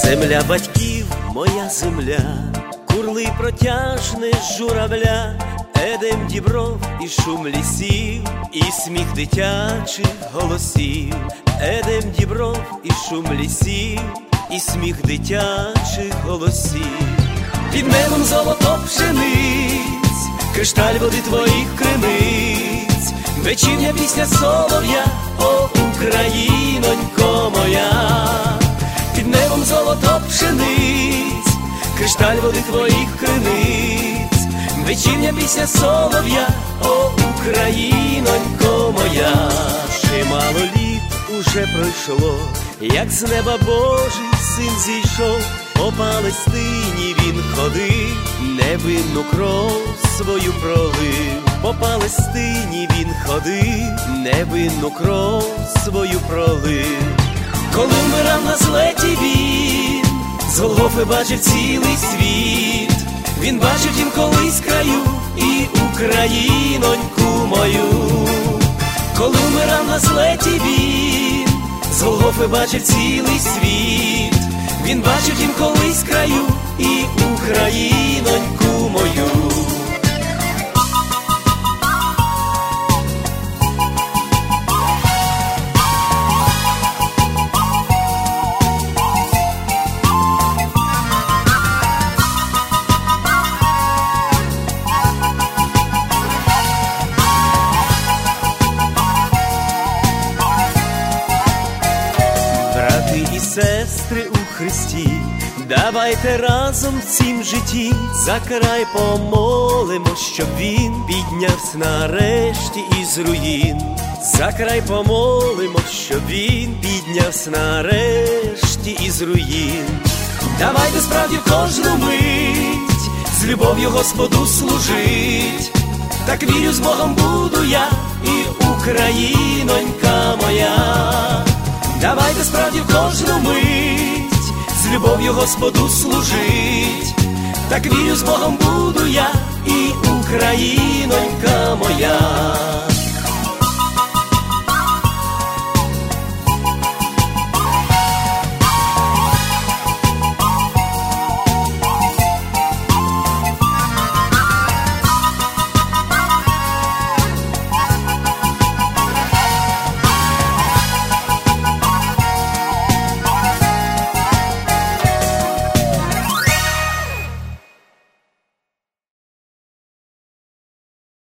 Земля батьків, моя земля, курлий протяжний журавля, Едем дібров і шум лісів, і сміх дитячих голосів. Едем дібров і шум лісів, і сміх дитячих голосів. Під небом золото пшениць, кришталь води твоїх криниць, вечірня пісня солов'я, о, Українонько моя. Під небом золото пшениць, кришталь води твоїх криниць, вечірня пісня солов'я, о, Українонько моя. Чимало літ уже пройшло, як з неба Божий син зійшов, по Палестині він ходив, невинну кров свою пролив. По Палестині він ходив, невинну кров свою пролив. Коли вмирав на злеті він, з Голгофи бачив цілий світ. Він бачив тім колись краю і Україноньку мою. Коли вмирав на злеті він, з Голгофи бачив цілий світ. Він бачив тім колись краю і Україноньку мою. Сестри у Христі, давайте разом в цім житті за край помолимо, щоб він піднявся нарешті із руїн. За край помолимо, щоб він піднявся нарешті із руїн. Давайте справді в кожну мить з любов'ю Господу служить. Так вірю, з Богом буду я і Українонька моя. Давайте справді в кожну мить з любов'ю Господу служить. Так вірю, з Богом буду я і Українонька моя.